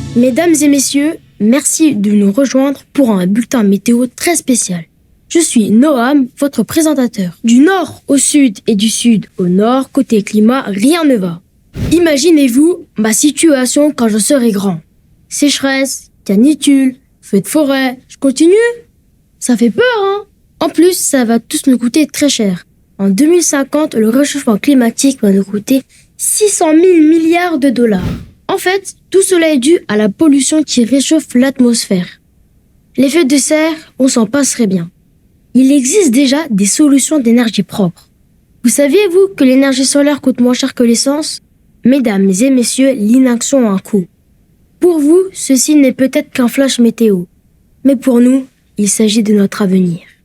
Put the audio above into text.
Mesdames et messieurs, merci de nous rejoindre pour un bulletin météo très spécial. Je suis Noam, votre présentateur. Du nord au sud et du sud au nord, côté climat, rien ne va. Imaginez-vous ma situation quand je serai grand. Sécheresse, canicule, feu de forêt, je continue? Ça fait peur, hein? En plus, ça va tous nous coûter très cher. En 2050, le réchauffement climatique va nous coûter 600 000 milliards de dollars. En fait, tout cela est dû à la pollution qui réchauffe l'atmosphère. L'effet de serre, on s'en passerait bien. Il existe déjà des solutions d'énergie propre. Vous saviez-vous que l'énergie solaire coûte moins cher que l'essence? Mesdames et messieurs, l'inaction a un coût. Pour vous, ceci n'est peut-être qu'un flash météo. Mais pour nous, il s'agit de notre avenir.